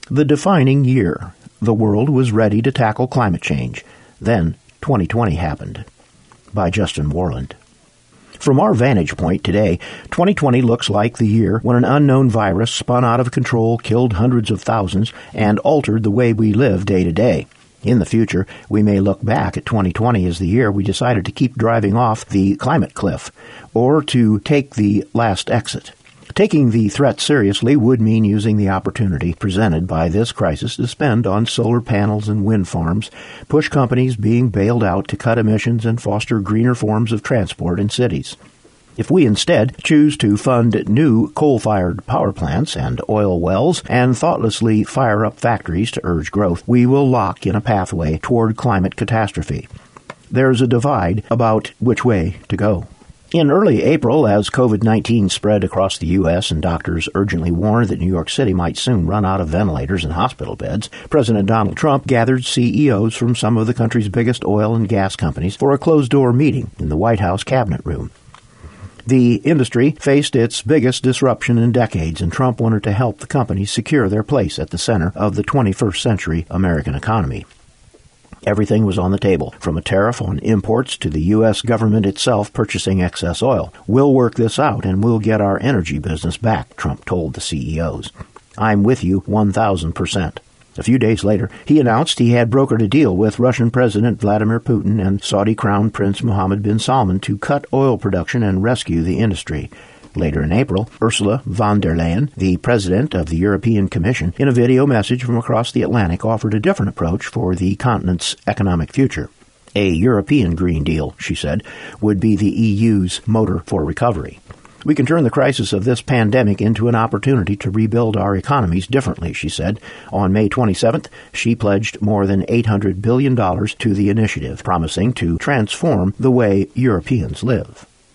The defining year. The world was ready to tackle climate change. Then 2020 happened. By Justin Warland. From our vantage point today, 2020 looks like the year when an unknown virus spun out of control, killed hundreds of thousands, and altered the way we live day to day. In the future, we may look back at 2020 as the year we decided to keep driving off the climate cliff, or to take the last exit. Taking the threat seriously would mean using the opportunity presented by this crisis to spend on solar panels and wind farms, push companies being bailed out to cut emissions and foster greener forms of transport in cities. If we instead choose to fund new coal-fired power plants and oil wells and thoughtlessly fire up factories to urge growth, we will lock in a pathway toward climate catastrophe. There's a divide about which way to go. In early April, as COVID-19 spread across the U.S. and doctors urgently warned that New York City might soon run out of ventilators and hospital beds, President Donald Trump gathered CEOs from some of the country's biggest oil and gas companies for a closed-door meeting in the White House Cabinet Room. The industry faced its biggest disruption in decades, and Trump wanted to help the companies secure their place at the center of the 21st century American economy. Everything was on the table, from a tariff on imports to the U.S. government itself purchasing excess oil. We'll work this out and we'll get our energy business back, Trump told the CEOs. I'm with you 1,000%. A few days later, he announced he had brokered a deal with Russian President Vladimir Putin and Saudi Crown Prince Mohammed bin Salman to cut oil production and rescue the industry. Later in April, Ursula von der Leyen, the president of the European Commission, in a video message from across the Atlantic, offered a different approach for the continent's economic future. A European Green Deal, she said, would be the EU's motor for recovery. We can turn the crisis of this pandemic into an opportunity to rebuild our economies differently, she said. On May 27th, she pledged more than $800 billion to the initiative, promising to transform the way Europeans live.